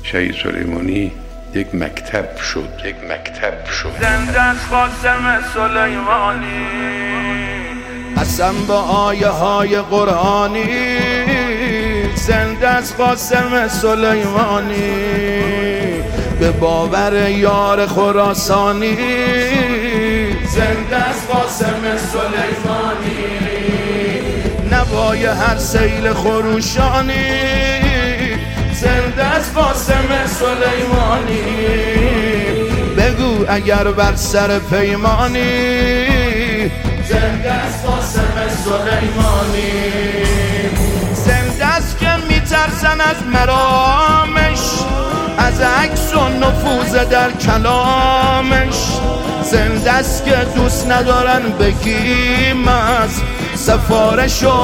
شهید سلیمانی یک مکتب شد. زنده از قاسم سلیمانی، قسم با آیه های قرآنی. زنده از قاسم سلیمانی، به باور یار خراسانی. زنده از قاسم سلیمانی، نوای هر سیل خروشانی. زنده از قاسم سلیمانی، بگو اگر بر سر پیمانی. زنده از قاسم سلیمانی، زنده است که میترسن از مرامش، از عکس و نفوذ در کلامش. زنده است که دوست ندارن بگیم از سفارش و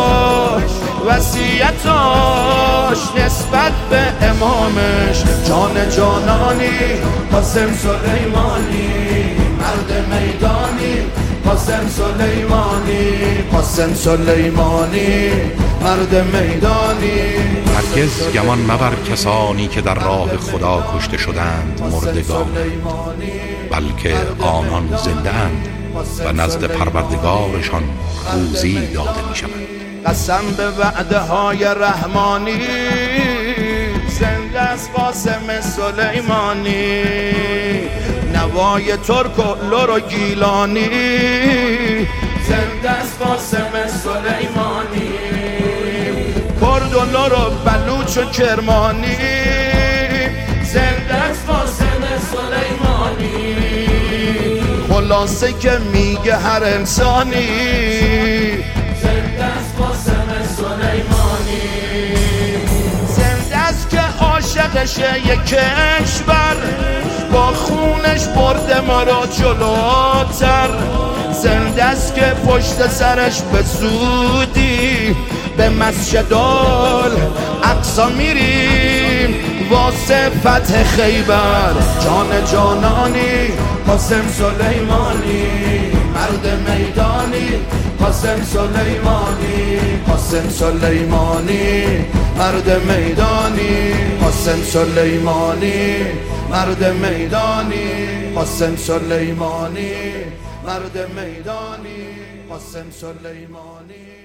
وصیتاش نسبت به امامش. جان جانانی قاسم سلیمانی، مرد میدانی قاسم سلیمانی. قاسم سلیمانی مرد میدانی. هرگز گمان مبر کسانی که در راه خدا کشته شدند مردگان، بلکه آنان زنده اند و نزد پروردگارشان روزی داده می شود. قسم به وعده های رحمانی. زنده از قاسم سلیمانی، نوای ترک و لر و گیلانی. زنده از قاسم سلیمانی، کرد و لر و بلوچ و کرمانی. زنده از قاسم سلیمانی، خلاصه که میگه هر انسانی. زنده از قاسم سلیمانی، زنده است که عاشقشه یک کشور، با خونش برده ما را جلوتر. زنده است که پشت سرش به زودی به مسجد الاقصی میریم واسه فتح خیبر. جان جانانی قاسم سلیمانی، مرد میدانی قاسم سلیمانی. قاسم سلیمانی مرد میدانی. قاسم سلیمانی مرد میدانی. قاسم سلیمانی مرد میدانی. قاسم سلیمانی.